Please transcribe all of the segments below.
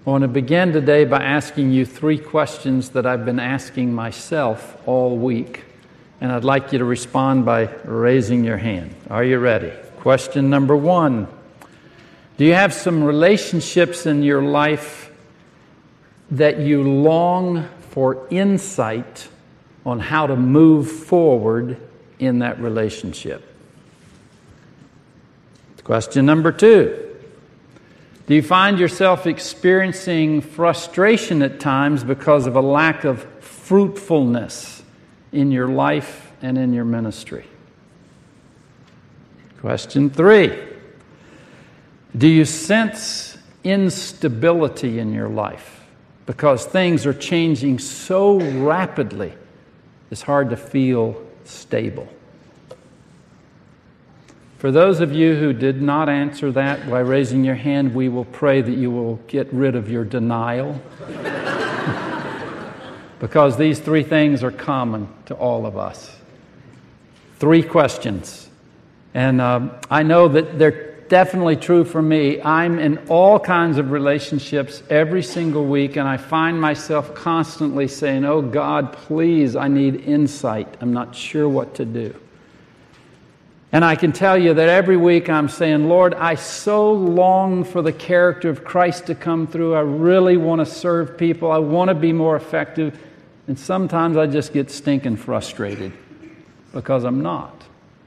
I want to begin today by asking you 3 questions that I've been asking myself all week. And I'd like you to respond by raising your hand. Are you ready? Question number 1. Do you have some relationships in your life that you long for insight on how to move forward in that relationship? Question number 2. Do you find yourself experiencing frustration at times because of a lack of fruitfulness in your life and in your ministry? Question 3. Do you sense instability in your life because things are changing so rapidly it's hard to feel stable? For those of you who did not answer that by raising your hand, we will pray that you will get rid of your denial. Because these 3 things are common to all of us. 3 questions. And I know that they're definitely true for me. I'm in all kinds of relationships every single week, and I find myself constantly saying, "Oh God, please, I need insight. I'm not sure what to do." And I can tell you that every week I'm saying, "Lord, I so long for the character of Christ to come through. I really want to serve people. I want to be more effective." And sometimes I just get stinking frustrated because I'm not.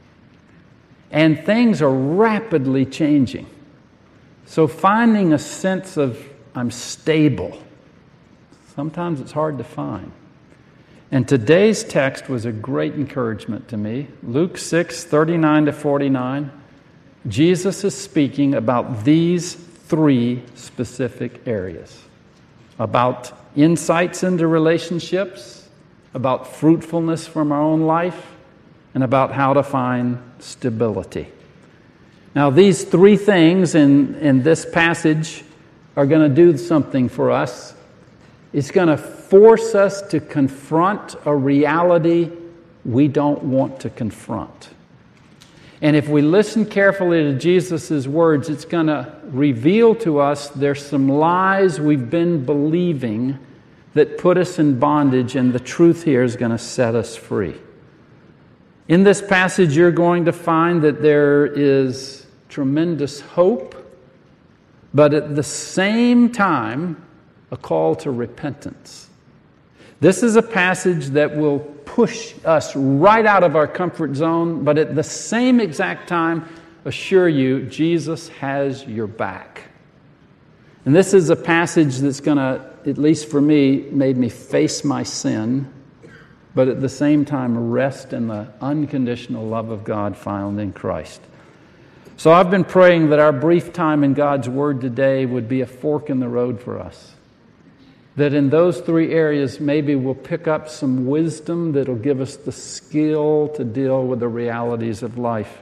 And things are rapidly changing. So finding a sense of I'm stable, sometimes it's hard to find. And today's text was a great encouragement to me. Luke 6:39-49. Jesus is speaking about these 3 specific areas. About insights into relationships, about fruitfulness from our own life, and about how to find stability. Now, these 3 things in this passage are going to do something for us. It's going to force us to confront a reality we don't want to confront. And if we listen carefully to Jesus' words, it's going to reveal to us there's some lies we've been believing that put us in bondage, and the truth here is going to set us free. In this passage, you're going to find that there is tremendous hope, but at the same time, a call to repentance. This is a passage that will push us right out of our comfort zone, but at the same exact time, assure you, Jesus has your back. And this is a passage that's going to, at least for me, made me face my sin, but at the same time rest in the unconditional love of God found in Christ. So I've been praying that our brief time in God's Word today would be a fork in the road for us. That in those 3 areas, maybe we'll pick up some wisdom that'll give us the skill to deal with the realities of life.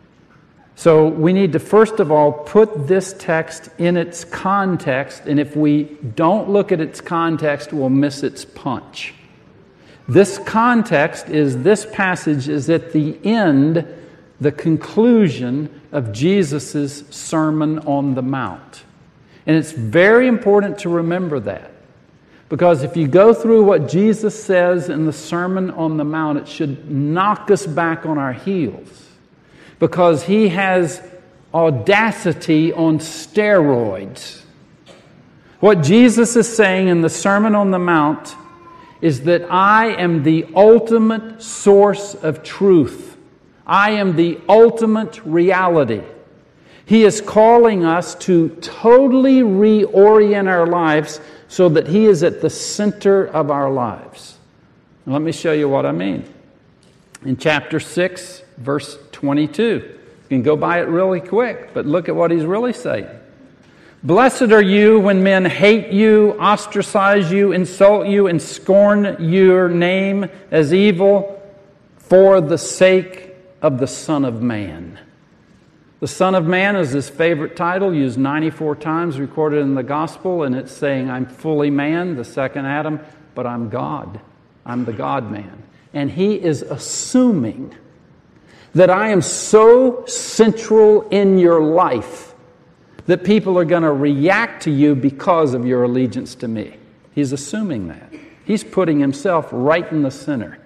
So we need to, first of all, put this text in its context, and if we don't look at its context, we'll miss its punch. This context is, this passage is at the end, the conclusion of Jesus' Sermon on the Mount. And it's very important to remember that. Because if you go through what Jesus says in the Sermon on the Mount, it should knock us back on our heels. Because he has audacity on steroids. What Jesus is saying in the Sermon on the Mount is that I am the ultimate source of truth. I am the ultimate reality. He is calling us to totally reorient our lives so that He is at the center of our lives. Now, let me show you what I mean. In chapter 6, verse 22. You can go by it really quick, but look at what He's really saying. Blessed are you when men hate you, ostracize you, insult you, and scorn your name as evil for the sake of the Son of Man. The Son of Man is His favorite title, used 94 times, recorded in the Gospel, and it's saying, I'm fully man, the second Adam, but I'm God. I'm the God-man. And He is assuming that I am so central in your life that people are going to react to you because of your allegiance to me. He's assuming that. He's putting himself right in the center.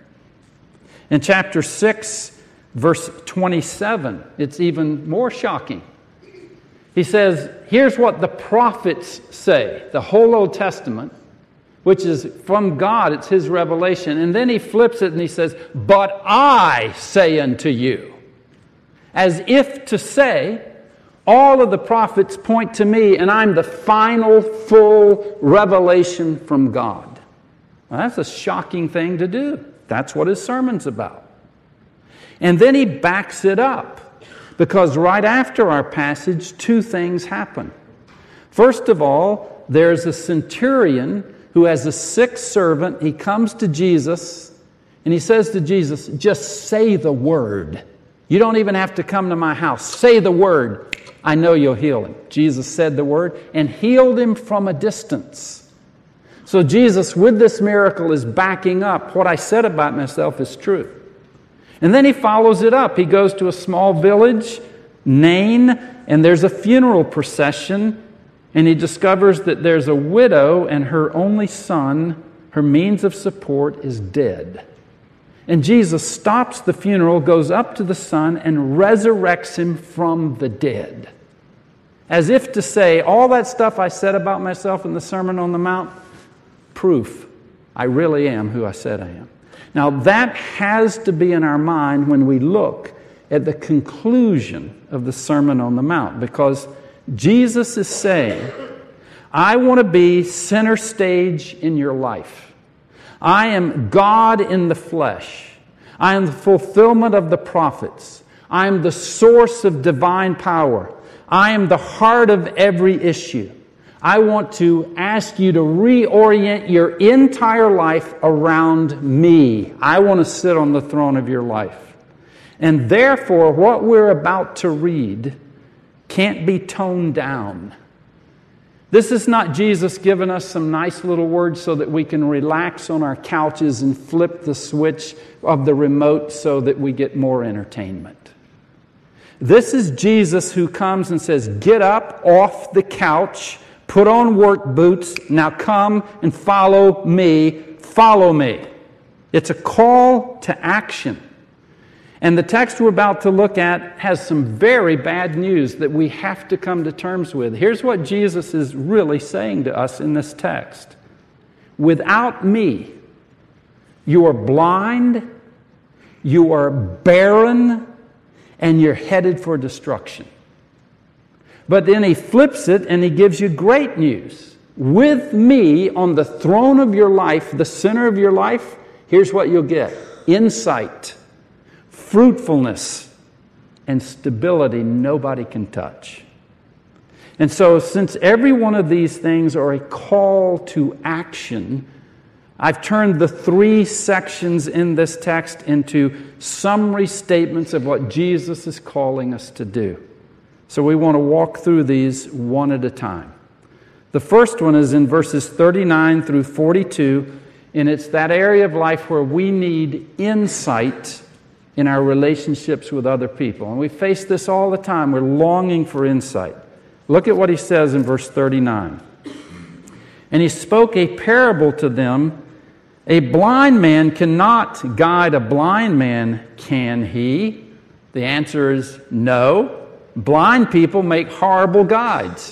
In chapter 6, verse 27, it's even more shocking. He says, here's what the prophets say, the whole Old Testament, which is from God, it's his revelation. And then he flips it and he says, but I say unto you, as if to say, all of the prophets point to me and I'm the final, full revelation from God. Well, that's a shocking thing to do. That's what his sermon's about. And then he backs it up, because right after our passage, two things happen. First of all, there's a centurion who has a sick servant. He comes to Jesus and he says to Jesus, just say the word. You don't even have to come to my house. Say the word. I know you'll heal him. Jesus said the word and healed him from a distance. So Jesus, with this miracle, is backing up what I said about myself is true. And then he follows it up. He goes to a small village, Nain, and there's a funeral procession, and he discovers that there's a widow and her only son, her means of support, is dead. And Jesus stops the funeral, goes up to the son, and resurrects him from the dead. As if to say, all that stuff I said about myself in the Sermon on the Mount, proof. I really am who I said I am. Now that has to be in our mind when we look at the conclusion of the Sermon on the Mount, because Jesus is saying, I want to be center stage in your life. I am God in the flesh. I am the fulfillment of the prophets. I am the source of divine power. I am the heart of every issue. I want to ask you to reorient your entire life around me. I want to sit on the throne of your life. And therefore, what we're about to read can't be toned down. This is not Jesus giving us some nice little words so that we can relax on our couches and flip the switch of the remote so that we get more entertainment. This is Jesus who comes and says, get up off the couch, put on work boots, now come and follow me. Follow me. It's a call to action. And the text we're about to look at has some very bad news that we have to come to terms with. Here's what Jesus is really saying to us in this text. Without me, you are blind, you are barren, and you're headed for destruction. But then he flips it and he gives you great news. With me on the throne of your life, the center of your life, here's what you'll get. Insight, fruitfulness, and stability nobody can touch. And so since every one of these things are a call to action, I've turned the three sections in this text into summary statements of what Jesus is calling us to do. So we want to walk through these one at a time. The first one is in verses 39 through 42, and it's that area of life where we need insight in our relationships with other people. And we face this all the time. We're longing for insight. Look at what he says in verse 39. And he spoke a parable to them. A blind man cannot guide a blind man, can he? The answer is no. Blind people make horrible guides.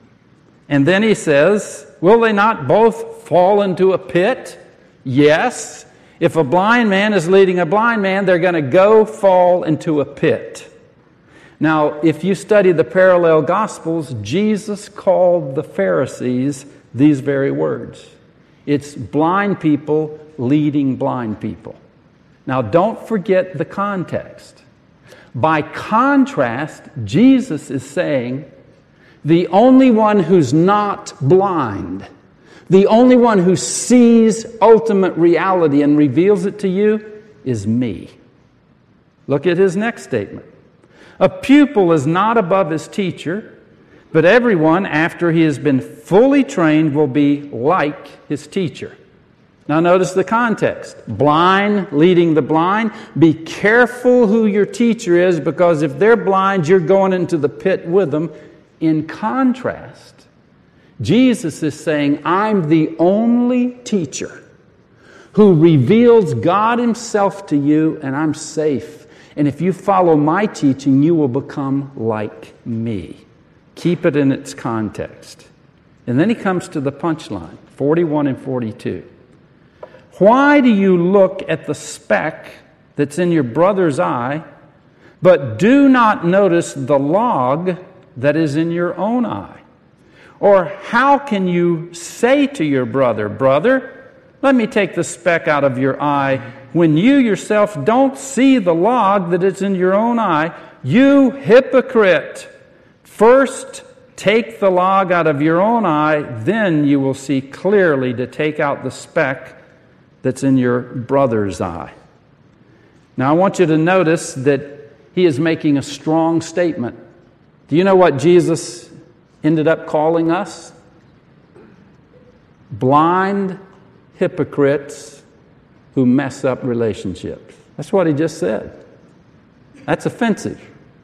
And then he says, will they not both fall into a pit? Yes. If a blind man is leading a blind man, they're going to go fall into a pit. Now, if you study the parallel Gospels, Jesus called the Pharisees these very words. It's blind people leading blind people. Now, don't forget the context. By contrast, Jesus is saying, the only one who's not blind, the only one who sees ultimate reality and reveals it to you is me. Look at his next statement. A pupil is not above his teacher, but everyone, after he has been fully trained, will be like his teacher. Now notice the context. Blind leading the blind. Be careful who your teacher is, because if they're blind, you're going into the pit with them. In contrast, Jesus is saying, I'm the only teacher who reveals God Himself to you, and I'm safe. And if you follow my teaching, you will become like me. Keep it in its context. And then He comes to the punchline, 41 and 42. Why do you look at the speck that's in your brother's eye, but do not notice the log that is in your own eye? Or how can you say to your brother, brother, let me take the speck out of your eye, when you yourself don't see the log that is in your own eye? You hypocrite! First take the log out of your own eye, then you will see clearly to take out the speck that's in your brother's eye. Now I want you to notice that He is making a strong statement. Do you know what Jesus ended up calling us? Blind hypocrites who mess up relationships. That's what He just said. That's offensive.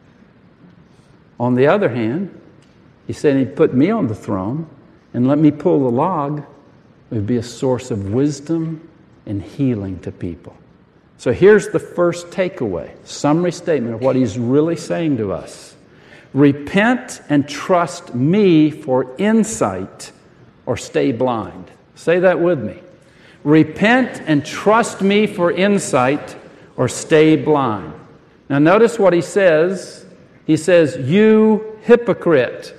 On the other hand, He said He'd put me on the throne and let me pull the log. It would be a source of wisdom and healing to people. So here's the first takeaway, summary statement of what He's really saying to us. Repent and trust me for insight, or stay blind. Say that with me. Repent and trust me for insight, or stay blind. Now notice what He says. He says, you hypocrite.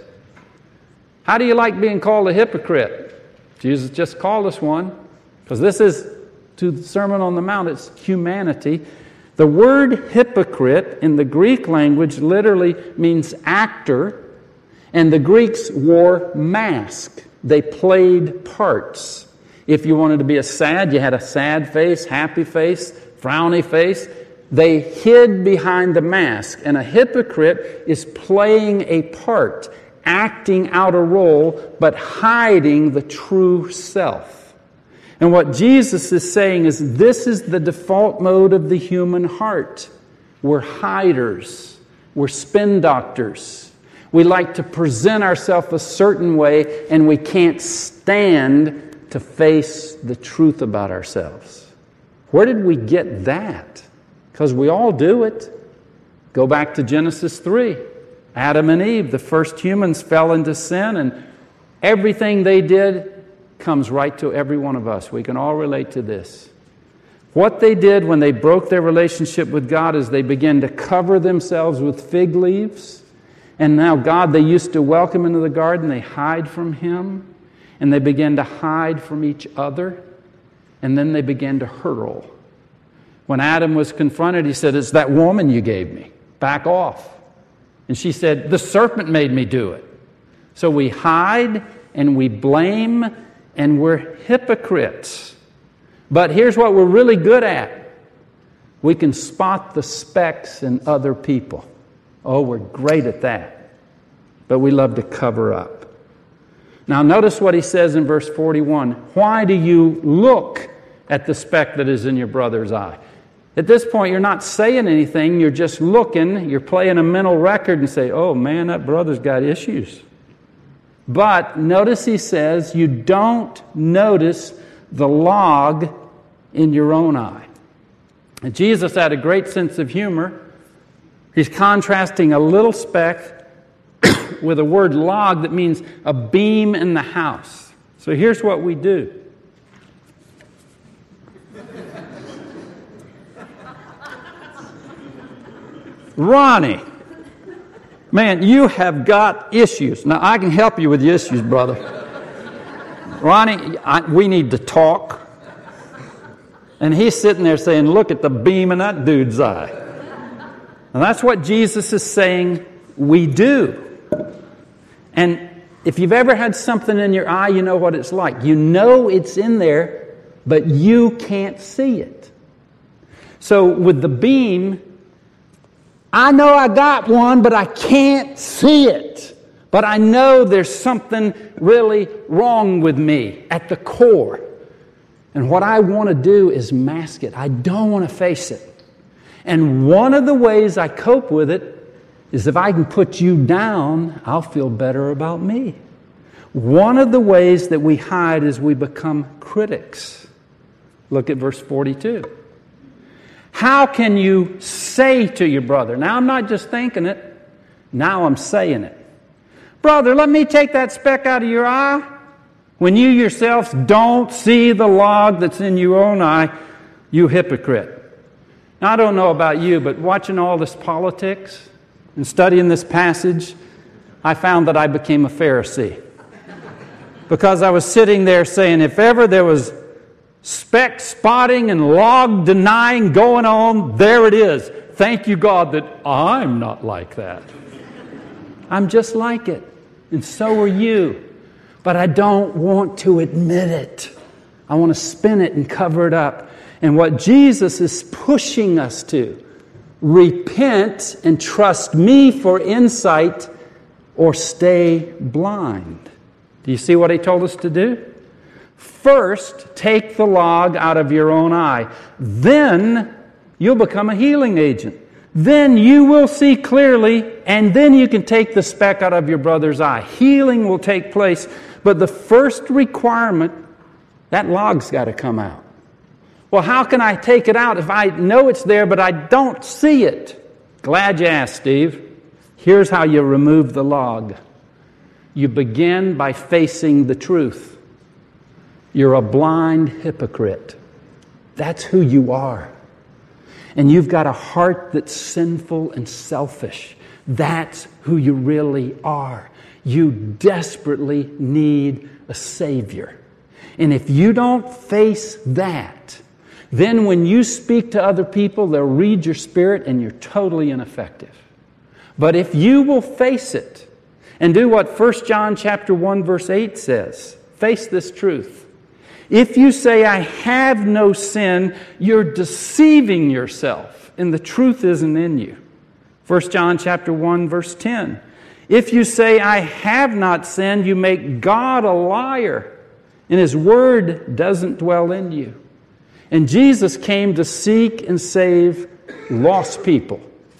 How do you like being called a hypocrite? Jesus just called us one, because this is, to the Sermon on the Mount, it's humanity. The word hypocrite in the Greek language literally means actor, and the Greeks wore masks. They played parts. If you wanted to be you had a sad face, happy face, frowny face. They hid behind the mask, and a hypocrite is playing a part, acting out a role, but hiding the true self. And what Jesus is saying is this is the default mode of the human heart. We're hiders. We're spin doctors. We like to present ourselves a certain way, and we can't stand to face the truth about ourselves. Where did we get that? Because we all do it. Go back to Genesis 3. Adam and Eve, the first humans, fell into sin, and everything they did comes right to every one of us. We can all relate to this. What they did when they broke their relationship with God is they began to cover themselves with fig leaves. And now God, they used to welcome into the garden, they hide from Him. And they began to hide from each other. And then they began to hurl. When Adam was confronted, he said, it's that woman you gave me. Back off. And she said, the serpent made me do it. So we hide and we blame and we're hypocrites. But here's what we're really good at. We can spot the specks in other people. Oh, we're great at that. But we love to cover up. Now notice what he says in verse 41. Why do you look at the speck that is in your brother's eye? At this point, you're not saying anything. You're just looking. You're playing a mental record and say, oh man, that brother's got issues. But notice he says, you don't notice the log in your own eye. And Jesus had a great sense of humor. He's contrasting a little speck with a word log that means a beam in the house. So here's what we do. Ronnie, man, you have got issues. Now, I can help you with the issues, brother. Ronnie, we need to talk. And he's sitting there saying, look at the beam in that dude's eye. And that's what Jesus is saying we do. And if you've ever had something in your eye, you know what it's like. You know it's in there, but you can't see it. So with the beam, I know I got one, but I can't see it. But I know there's something really wrong with me at the core. And what I want to do is mask it. I don't want to face it. And one of the ways I cope with it is if I can put you down, I'll feel better about me. One of the ways that we hide is we become critics. Look at verse 42. How can you say to your brother? Now I'm not just thinking it. Now I'm saying it. Brother, let me take that speck out of your eye. When you yourselves don't see the log that's in your own eye, you hypocrite. Now I don't know about you, but watching all this politics and studying this passage, I found that I became a Pharisee. Because I was sitting there saying, if ever there was speck spotting and log denying going on, there it is. Thank you, God, that I'm not like that. I'm just like it. And so are you. But I don't want to admit it. I want to spin it and cover it up. And what Jesus is pushing us to, repent and trust me for insight or stay blind. Do you see what he told us to do? First, take the log out of your own eye. Then you'll become a healing agent. Then you will see clearly, and then you can take the speck out of your brother's eye. Healing will take place. But the first requirement, that log's got to come out. Well, how can I take it out if I know it's there, but I don't see it? Glad you asked, Steve. Here's how you remove the log. You begin by facing the truth. You're a blind hypocrite. That's who you are. And you've got a heart that's sinful and selfish. That's who you really are. You desperately need a Savior. And if you don't face that, then when you speak to other people, they'll read your spirit and you're totally ineffective. But if you will face it and do what 1 John chapter 1 verse 8 says, face this truth. If you say, I have no sin, you're deceiving yourself, and the truth isn't in you. 1 John chapter 1 verse 10. If you say, I have not sinned, you make God a liar, and His Word doesn't dwell in you. And Jesus came to seek and save lost people.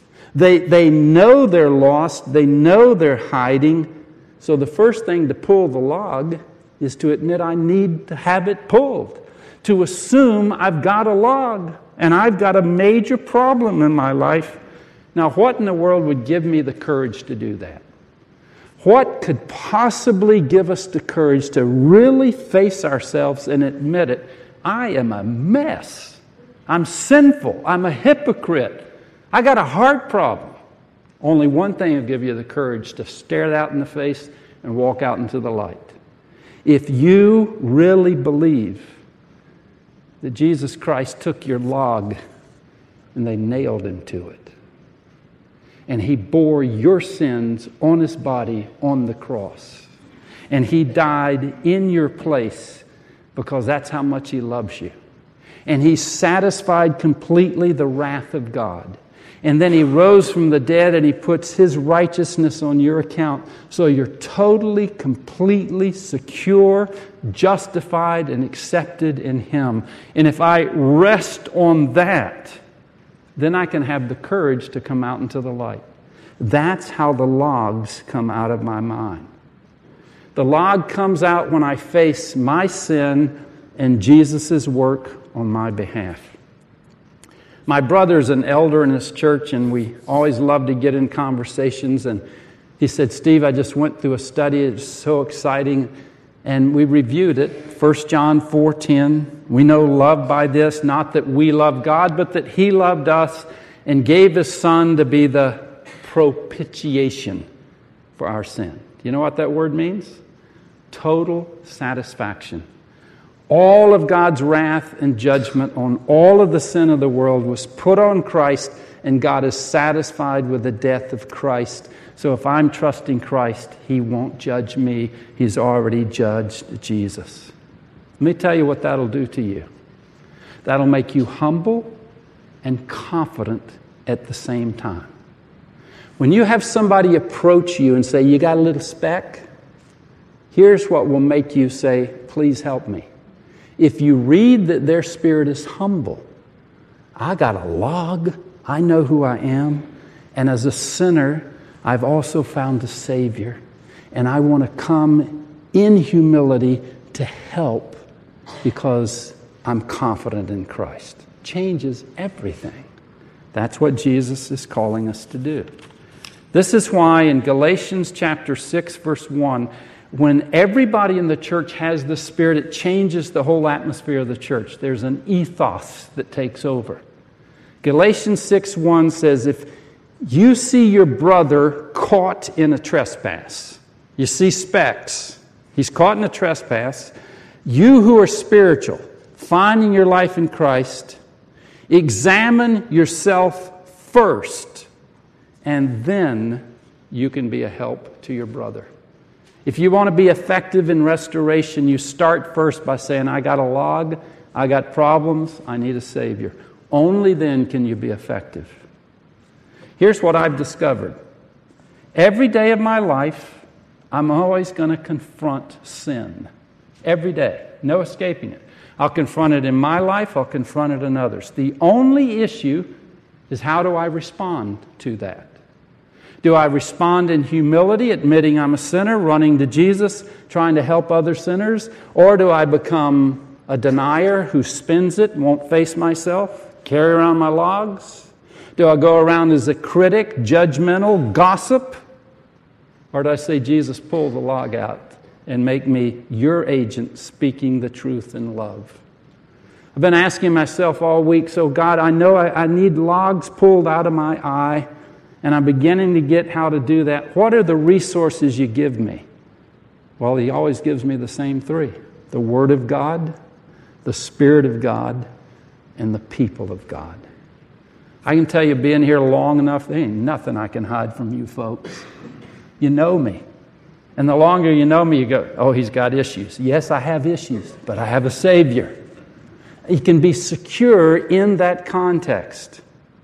They know they're lost. They know they're hiding. So the first thing to pull the log is to admit I need to have it pulled. To assume I've got a log and I've got a major problem in my life. Now, what in the world would give me the courage to do that? What could possibly give us the courage to really face ourselves and admit it? I am a mess. I'm sinful. I'm a hypocrite. I got a heart problem. Only one thing will give you the courage to stare it out in the face and walk out into the light. If you really believe that Jesus Christ took your log and they nailed Him to it, and He bore your sins on His body on the cross, and He died in your place because that's how much He loves you, and He satisfied completely the wrath of God, and then He rose from the dead and He puts His righteousness on your account, so you're totally, completely secure, justified, and accepted in Him. And if I rest on that, then I can have the courage to come out into the light. That's how the logs come out of my mind. The log comes out when I face my sin and Jesus' work on my behalf. My brother's an elder in this church, and we always love to get in conversations. And he said, Steve, I just went through a study. It's so exciting. And we reviewed it. 1 John 4:10. We know love by this, not that we love God, but that He loved us and gave His Son to be the propitiation for our sin. Do you know what that word means? Total satisfaction. All of God's wrath and judgment on all of the sin of the world was put on Christ, and God is satisfied with the death of Christ. So if I'm trusting Christ, He won't judge me. He's already judged Jesus. Let me tell you what that'll do to you. That'll make you humble and confident at the same time. When you have somebody approach you and say, you got a little speck? Here's what will make you say, please help me. If you read that their spirit is humble, I got a log, I know who I am, and as a sinner, I've also found a Savior, and I want to come in humility to help because I'm confident in Christ. Changes everything. That's what Jesus is calling us to do. This is why in Galatians chapter 6, verse 1, when everybody in the church has the Spirit, it changes the whole atmosphere of the church. There's an ethos that takes over. Galatians 6:1 says, if you see your brother caught in a trespass, you see specks, he's caught in a trespass, you who are spiritual, finding your life in Christ, examine yourself first, and then you can be a help to your brother. If you want to be effective in restoration, you start first by saying, I got a log, I got problems, I need a Savior. Only then can you be effective. Here's what I've discovered. Every day of my life, I'm always going to confront sin. Every day. No escaping it. I'll confront it in my life, I'll confront it in others. The only issue is how do I respond to that? Do I respond in humility, admitting I'm a sinner, running to Jesus, trying to help other sinners? Or do I become a denier who spins it, won't face myself, carry around my logs? Do I go around as a critic, judgmental, gossip? Or do I say, Jesus, pull the log out and make me your agent speaking the truth in love? I've been asking myself all week, so God, I know I need logs pulled out of my eye, and I'm beginning to get how to do that. What are the resources you give me? Well, He always gives me the same three. The Word of God, the Spirit of God, and the people of God. I can tell you, being here long enough, there ain't nothing I can hide from you folks. You know me. And the longer you know me, you go, oh, he's got issues. Yes, I have issues, but I have a Savior. He can be secure in that context.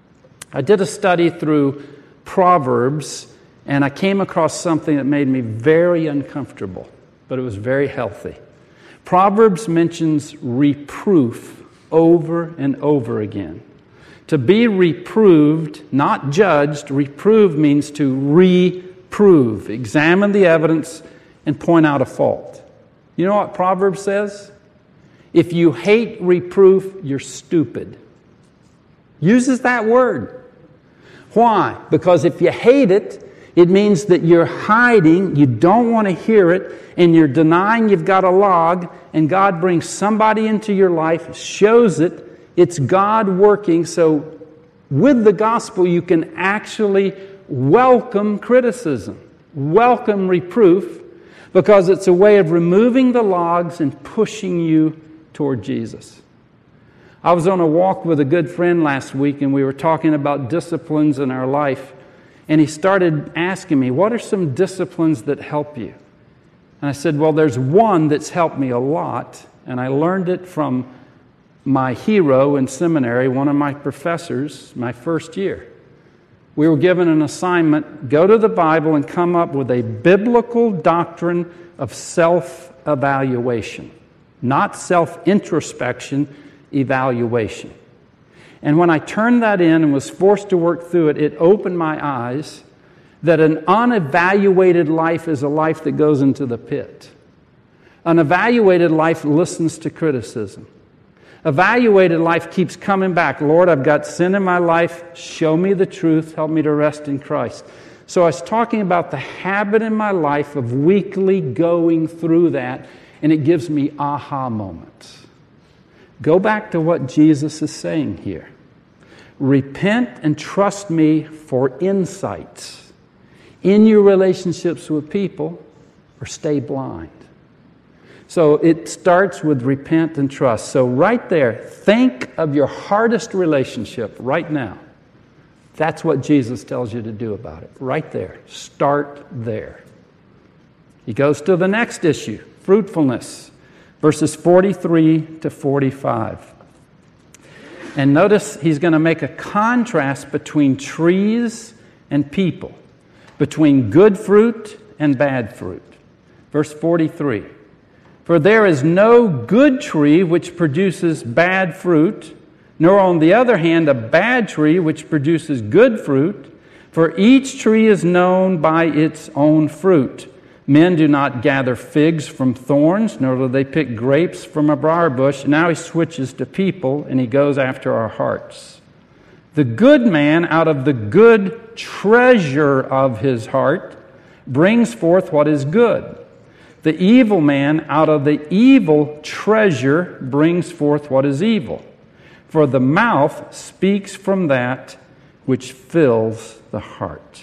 I did a study through Proverbs, and I came across something that made me very uncomfortable, but it was very healthy. Proverbs mentions reproof over and over again. To be reproved, not judged, reprove means to reprove, examine the evidence, and point out a fault. You know what Proverbs says? If you hate reproof, you're stupid. Uses that word. Why? Because if you hate it, it means that you're hiding, you don't want to hear it, and you're denying you've got a log, and God brings somebody into your life, shows it, it's God working, so with the gospel you can actually welcome criticism, welcome reproof, because it's a way of removing the logs and pushing you toward Jesus. I was on a walk with a good friend last week, and we were talking about disciplines in our life. And he started asking me, what are some disciplines that help you? And I said, well, there's one that's helped me a lot, and I learned it from my hero in seminary, one of my professors, my first year. We were given an assignment, go to the Bible and come up with a biblical doctrine of self-evaluation, not self-introspection, evaluation. And when I turned that in and was forced to work through it, it opened my eyes that an unevaluated life is a life that goes into the pit. An evaluated life listens to criticism. Evaluated life keeps coming back. Lord, I've got sin in my life. Show me the truth. Help me to rest in Christ. So I was talking about the habit in my life of weekly going through that, and it gives me aha moments. Go back to what Jesus is saying here. Repent and trust me for insights in your relationships with people, or stay blind. So it starts with repent and trust. So right there, think of your hardest relationship right now. That's what Jesus tells you to do about it. Right there. Start there. He goes to the next issue, fruitfulness. Verses 43 to 45. And notice he's going to make a contrast between trees and people, between good fruit and bad fruit. Verse 43. For there is no good tree which produces bad fruit, nor on the other hand a bad tree which produces good fruit. For each tree is known by its own fruit. Men do not gather figs from thorns, nor do they pick grapes from a briar bush. Now he switches to people, and he goes after our hearts. The good man, out of the good treasure of his heart, brings forth what is good. The evil man, out of the evil treasure, brings forth what is evil. For the mouth speaks from that which fills the heart.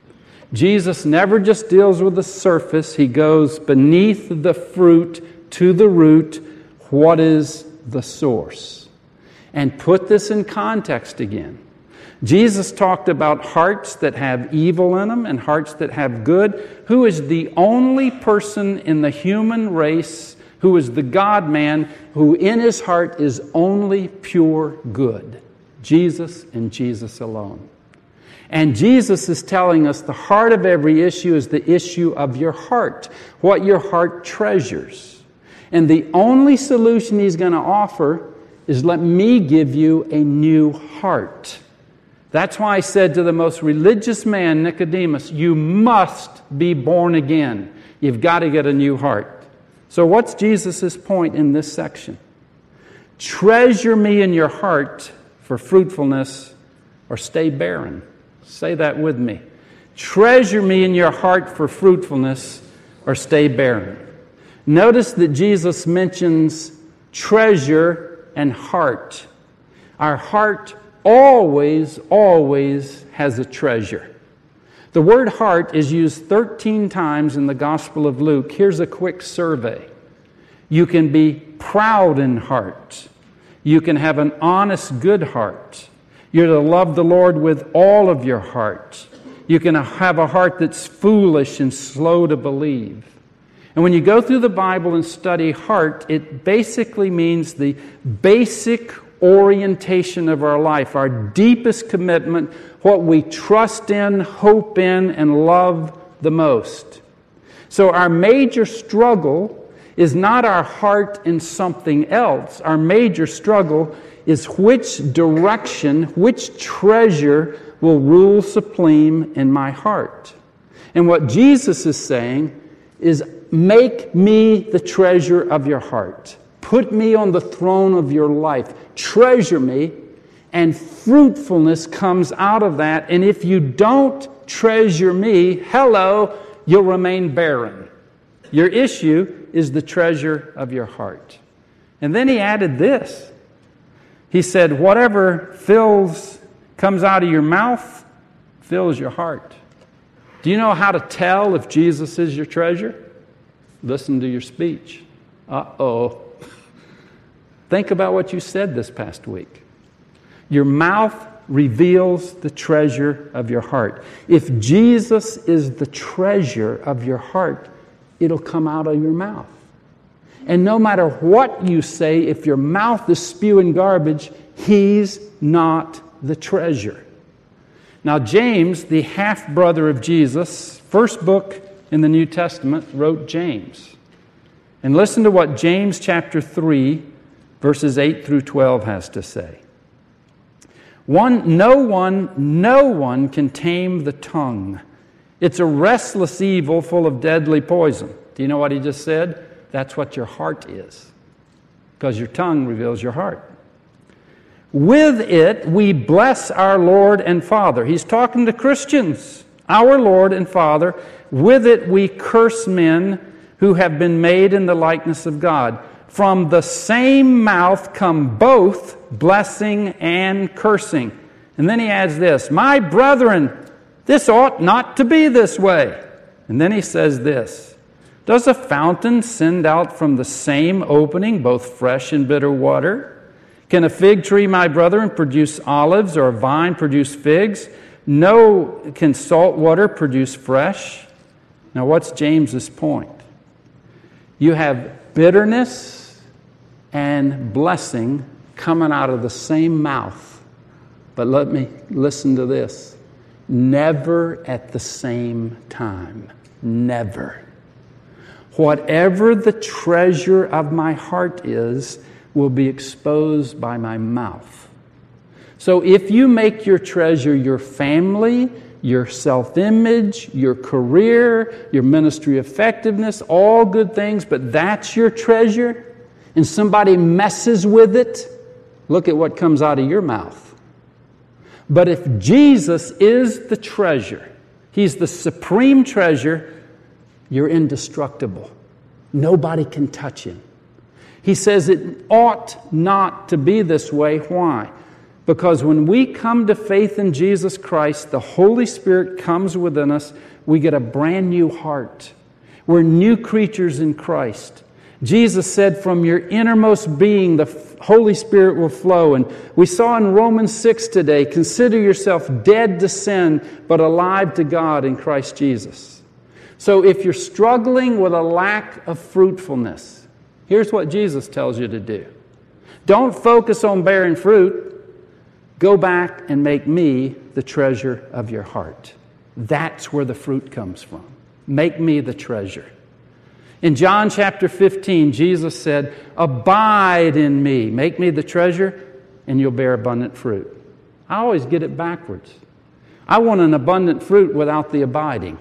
Jesus never just deals with the surface. He goes beneath the fruit to the root. What is the source? And put this in context again. Jesus talked about hearts that have evil in them and hearts that have good. Who is the only person in the human race who is the God-man who in his heart is only pure good? Jesus and Jesus alone. And Jesus is telling us the heart of every issue is the issue of your heart, what your heart treasures. And the only solution he's going to offer is, let me give you a new heart. That's why I said to the most religious man, Nicodemus, you must be born again. You've got to get a new heart. So what's Jesus' point in this section? Treasure me in your heart for fruitfulness or stay barren. Say that with me. Treasure me in your heart for fruitfulness or stay barren. Notice that Jesus mentions treasure and heart. Our heart always has a treasure. The word heart is used 13 times in the Gospel of Luke. Here's a quick survey. You can be proud in heart. You can have an honest, good heart. You're to love the Lord with all of your heart. You can have a heart that's foolish and slow to believe. And when you go through the Bible and study heart, it basically means the basic orientation of our life, our deepest commitment, what we trust in, hope in, and love the most. So our major struggle is not our heart in something else. Our major struggle is which direction, which treasure will rule supreme in my heart. And what Jesus is saying is, make me the treasure of your heart. Put me on the throne of your life. Treasure me, and fruitfulness comes out of that. And if you don't treasure me, you'll remain barren. Your issue is the treasure of your heart. And then he added this. He said, whatever comes out of your mouth fills your heart. Do you know how to tell if Jesus is your treasure? Listen to your speech. Uh-oh. Think about what you said this past week. Your mouth reveals the treasure of your heart. If Jesus is the treasure of your heart, it'll come out of your mouth. And no matter what you say, if your mouth is spewing garbage, he's not the treasure. Now, James, the half-brother of Jesus, first book in the New Testament, wrote James. And listen to what James chapter 3, verses 8 through 12 has to say. No one can tame the tongue. It's a restless evil full of deadly poison. Do you know what he just said? That's what your heart is. Because your tongue reveals your heart. With it we bless our Lord and Father. He's talking to Christians. Our Lord and Father. With it we curse men who have been made in the likeness of God. From the same mouth come both blessing and cursing. And then he adds this, my brethren, this ought not to be this way. And then he says this, does a fountain send out from the same opening both fresh and bitter water? Can a fig tree, my brethren, produce olives, or a vine produce figs? No, can salt water produce fresh? Now what's James's point? You have bitterness and blessing coming out of the same mouth. But let me listen to this. Never at the same time. Never. Whatever the treasure of my heart is will be exposed by my mouth. So if you make your treasure your family, your self-image, your career, your ministry effectiveness, all good things, but that's your treasure, and somebody messes with it, look at what comes out of your mouth. But if Jesus is the treasure, He's the supreme treasure, you're indestructible. Nobody can touch Him. He says it ought not to be this way. Why? Because when we come to faith in Jesus Christ, the Holy Spirit comes within us. We get a brand new heart. We're new creatures in Christ. Jesus said, from your innermost being, the Holy Spirit will flow. And we saw in Romans 6 today, consider yourself dead to sin, but alive to God in Christ Jesus. So if you're struggling with a lack of fruitfulness, here's what Jesus tells you to do. Don't focus on bearing fruit. Go back and make me the treasure of your heart. That's where the fruit comes from. Make me the treasure. In John chapter 15, Jesus said, abide in me. Make me the treasure, and you'll bear abundant fruit. I always get it backwards. I want an abundant fruit without the abiding.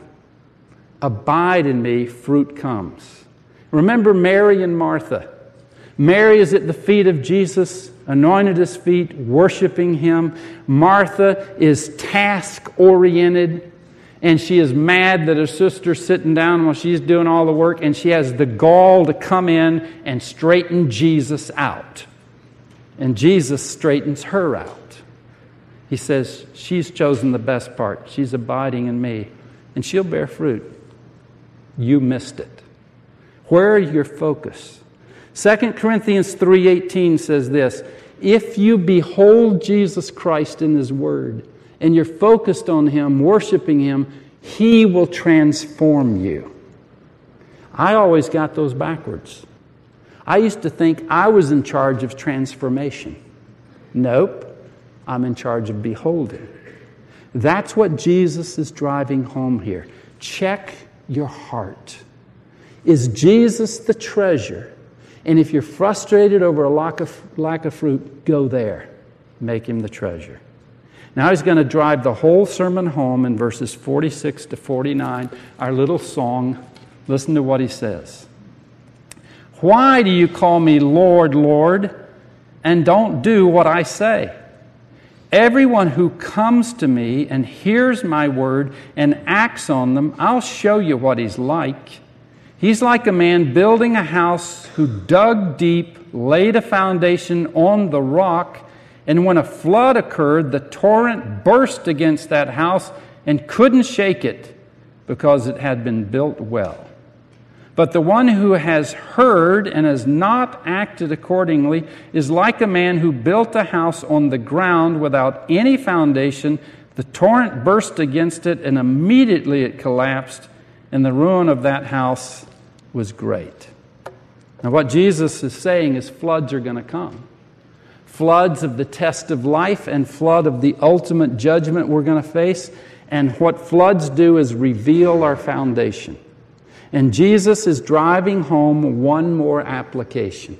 Abide in me, fruit comes. Remember Mary and Martha. Mary is at the feet of Jesus, anointed His feet, worshiping Him. Martha is task-oriented, and she is mad that her sister's sitting down while she's doing all the work, and she has the gall to come in and straighten Jesus out. And Jesus straightens her out. He says, she's chosen the best part. She's abiding in me, and she'll bear fruit. You missed it. Where are your focus? 2 Corinthians 3:18 says this, if you behold Jesus Christ in His Word, and you're focused on Him, worshiping Him, He will transform you. I always got those backwards. I used to think I was in charge of transformation. Nope, I'm in charge of beholding. That's what Jesus is driving home here. Check your heart. Is Jesus the treasure? And if you're frustrated over a lack of fruit, go there. Make Him the treasure. Now He's going to drive the whole sermon home in verses 46 to 49, our little song. Listen to what He says. Why do you call me Lord, Lord, and don't do what I say? Everyone who comes to me and hears my word and acts on them, I'll show you what he's like. He's like a man building a house who dug deep, laid a foundation on the rock, and when a flood occurred, the torrent burst against that house and couldn't shake it because it had been built well. But the one who has heard and has not acted accordingly is like a man who built a house on the ground without any foundation. The torrent burst against it, and immediately it collapsed, and the ruin of that house was great. Now what Jesus is saying is floods are going to come. Floods of the test of life and flood of the ultimate judgment we're going to face. And what floods do is reveal our foundation. And Jesus is driving home one more application.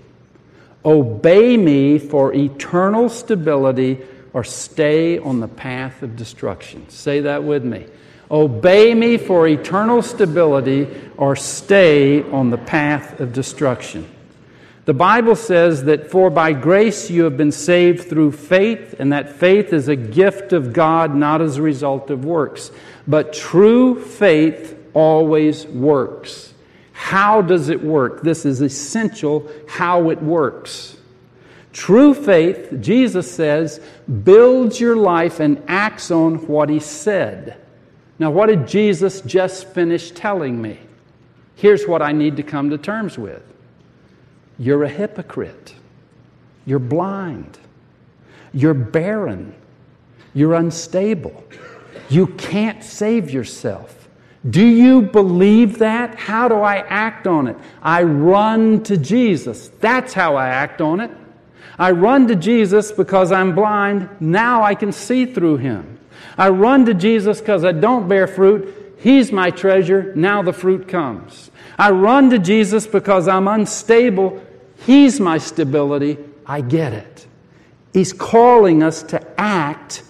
Obey me for eternal stability or stay on the path of destruction. Say that with me. Obey me for eternal stability or stay on the path of destruction. The Bible says that for by grace you have been saved through faith, and that faith is a gift of God, not as a result of works. But true faith always works. How does it work? This is essential how it works. True faith, Jesus says, builds your life and acts on what He said. Now, what did Jesus just finish telling me? Here's what I need to come to terms with. You're a hypocrite. You're blind. You're barren. You're unstable. You can't save yourself. Do you believe that? How do I act on it? I run to Jesus. That's how I act on it. I run to Jesus because I'm blind. Now I can see through Him. I run to Jesus because I don't bear fruit. He's my treasure. Now the fruit comes. I run to Jesus because I'm unstable. He's my stability. I get it. He's calling us to act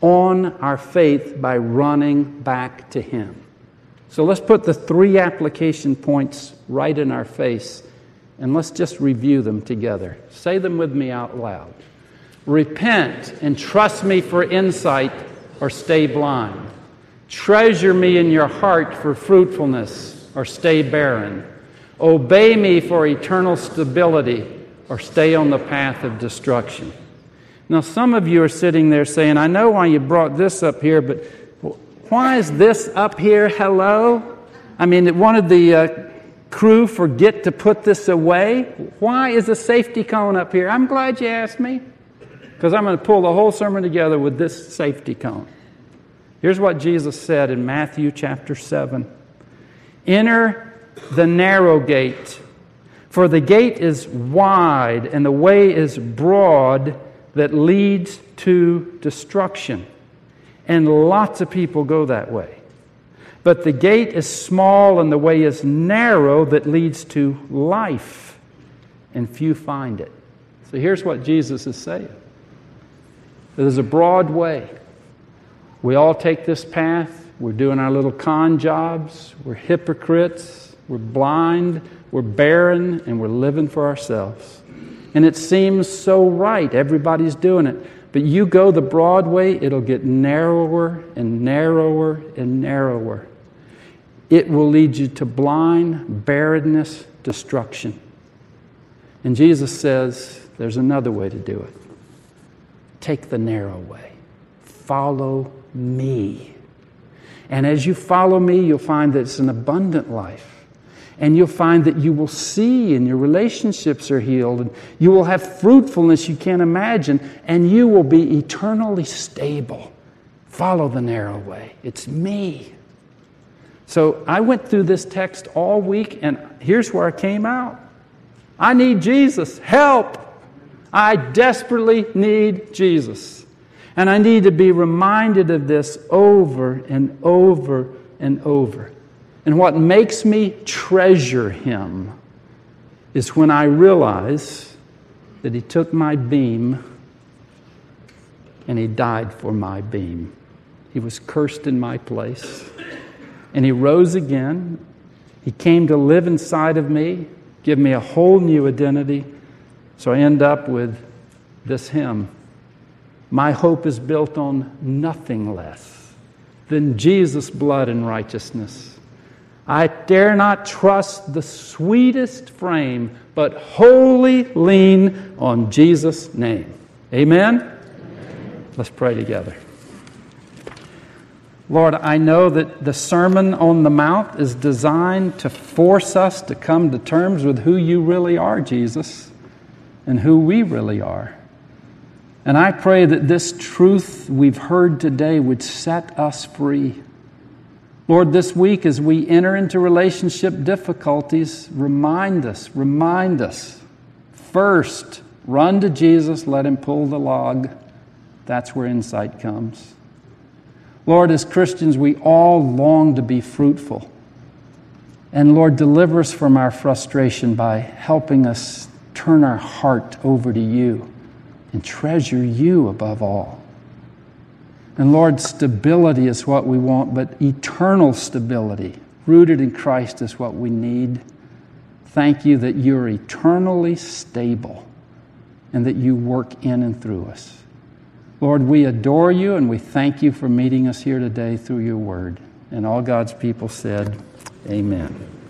on our faith by running back to Him. So let's put the 3 application points right in our face, and let's just review them together. Say them with me out loud. Repent and trust me for insight, or stay blind. Treasure me in your heart for fruitfulness, or stay barren. Obey me for eternal stability, or stay on the path of destruction. Now, some of you are sitting there saying, I know why you brought this up here, but why is this up here? Hello? I mean, did one of the crew forget to put this away? Why is a safety cone up here? I'm glad you asked me, because I'm going to pull the whole sermon together with this safety cone. Here's what Jesus said in Matthew chapter 7. Enter the narrow gate, for the gate is wide and the way is broad that leads to destruction. And lots of people go that way. But the gate is small and the way is narrow that leads to life, and few find it. So here's what Jesus is saying. There's a broad way. We all take this path. We're doing our little con jobs. We're hypocrites. We're blind. We're barren. And we're living for ourselves. And it seems so right. Everybody's doing it. But you go the broad way, it'll get narrower and narrower and narrower. It will lead you to blind, barrenness, destruction. And Jesus says, there's another way to do it. Take the narrow way. Follow me. And as you follow me, you'll find that it's an abundant life. And you'll find that you will see and your relationships are healed. And you will have fruitfulness you can't imagine. And you will be eternally stable. Follow the narrow way. It's me. So I went through this text all week, and here's where I came out. I need Jesus. Help! I desperately need Jesus. And I need to be reminded of this over and over and over. And what makes me treasure Him is when I realize that He took my beam and He died for my beam. He was cursed in my place. And He rose again. He came to live inside of me, give me a whole new identity. So I end up with this hymn. My hope is built on nothing less than Jesus' blood and righteousness. I dare not trust the sweetest frame, but wholly lean on Jesus' name. Amen? Amen. Let's pray together. Lord, I know that the Sermon on the Mount is designed to force us to come to terms with who you really are, Jesus, and who we really are. And I pray that this truth we've heard today would set us free. Lord, this week as we enter into relationship difficulties, remind us. First, run to Jesus, let Him pull the log. That's where insight comes. Lord, as Christians, we all long to be fruitful. And Lord, deliver us from our frustration by helping us turn our heart over to you and treasure you above all. And Lord, stability is what we want, but eternal stability, rooted in Christ, is what we need. Thank you that you're eternally stable and that you work in and through us. Lord, we adore you and we thank you for meeting us here today through your word. And all God's people said, amen.